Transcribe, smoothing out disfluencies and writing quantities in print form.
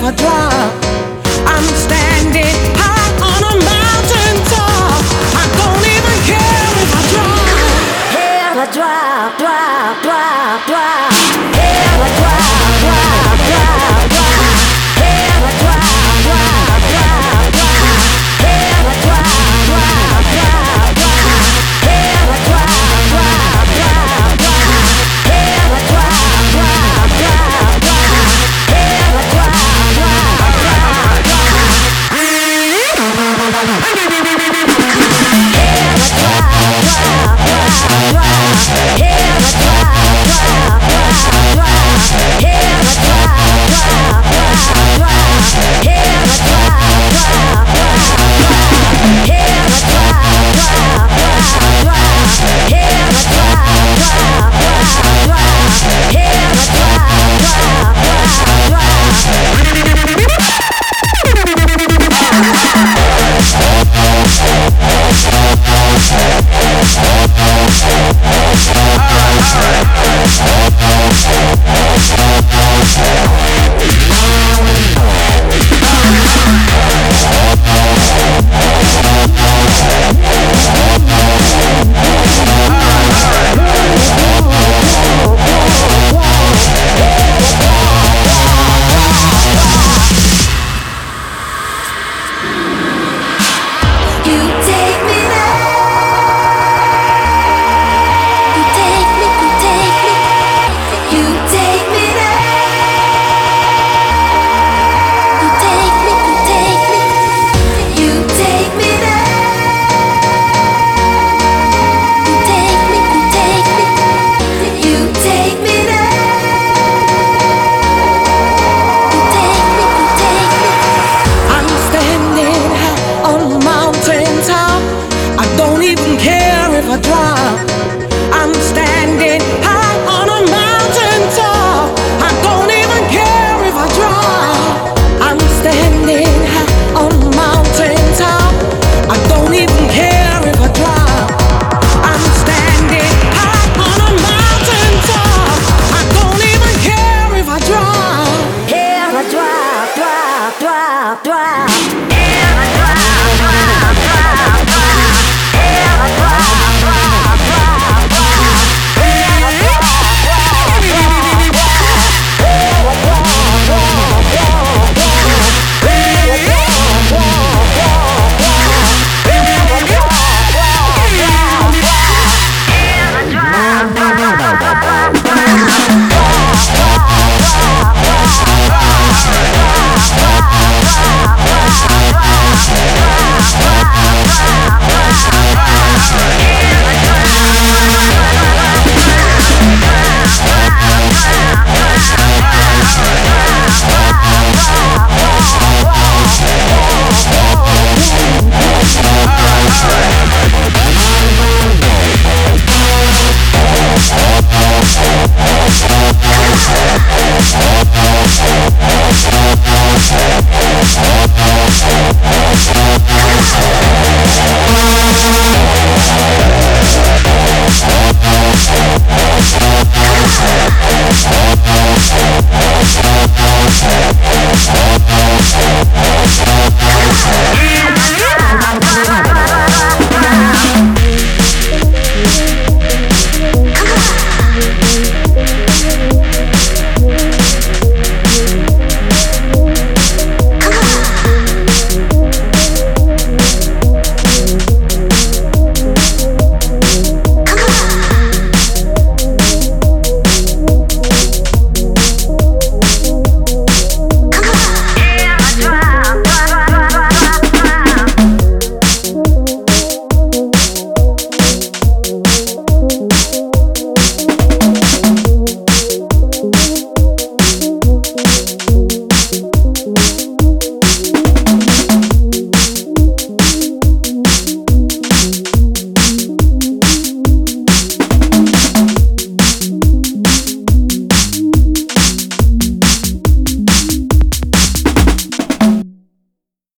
if I drop. I'm standing high on a mountain top. I don't even care if I drop. If I drop, drop, drop, drop. If I drop, drop, drop, drop. If I drop, drop, drop, drop. If I drop, drop, drop, drop. If I drop, drop, drop, drop. If I drop, drop, drop, drop. If I drop, drop, drop, drop. I'm standing high on a mountain top. I don't even care if I drop. I'm standing high on a mountain top. I don't even care if I drop. I'm standing high on a mountain top. I don't even care if I drop. If I drop, drop, drop, drop.